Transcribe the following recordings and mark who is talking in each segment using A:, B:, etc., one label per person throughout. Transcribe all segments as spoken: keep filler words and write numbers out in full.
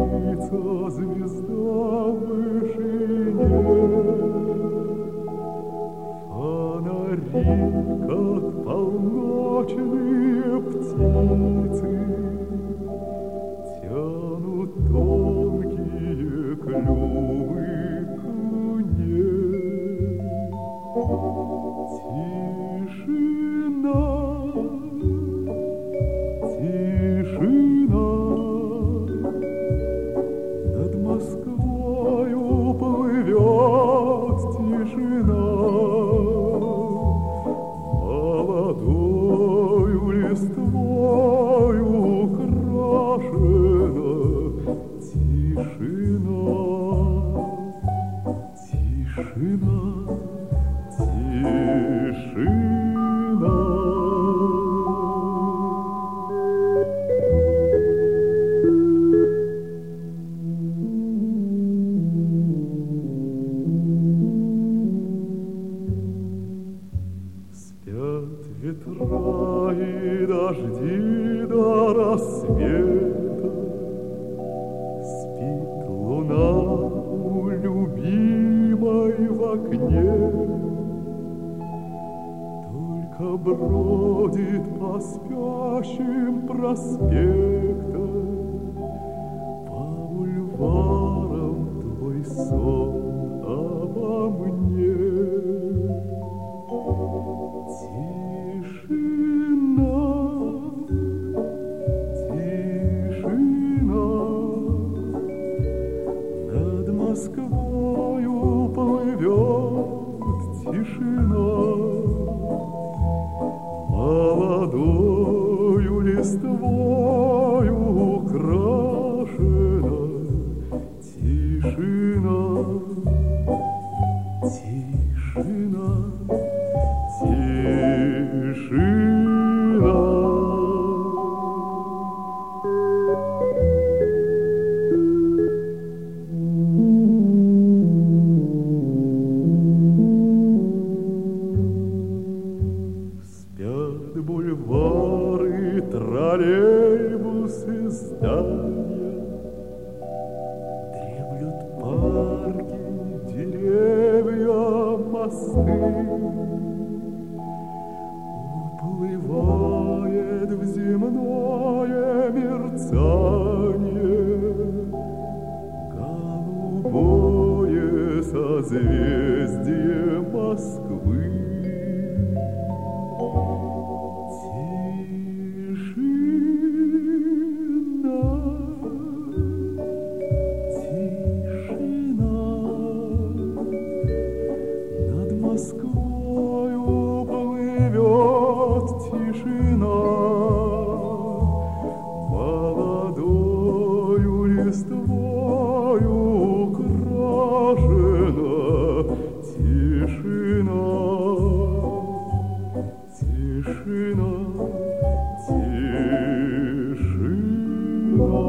A: птица, звезда в вышине. Фонари, как полночные птицы, тянут тонкие клювы к луне. Тишина, тишина, над Москвою плывет тишина. Молодою листвою украшена тишина, тишина, тишина. Спят ветра и дожди до рассвета, спит луна у любимой в окне. Только бродит по спящим проспектам, по бульварам твой сон обо мне. Тишина, тишина, над Москвою плывет тишина. Молодою листвою украшена тишина, тишина, тишина. Спят бульвары, троллейбусы, здания, дремлют парки, деревья, мосты. Уплывает в земное мерцание голубое созвездие Москвы. Тишина, тишина, над Москвою плывет тишина. Молодою листвою украшена тишина, тишина, тишина.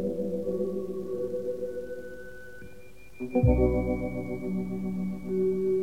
A: Thank you.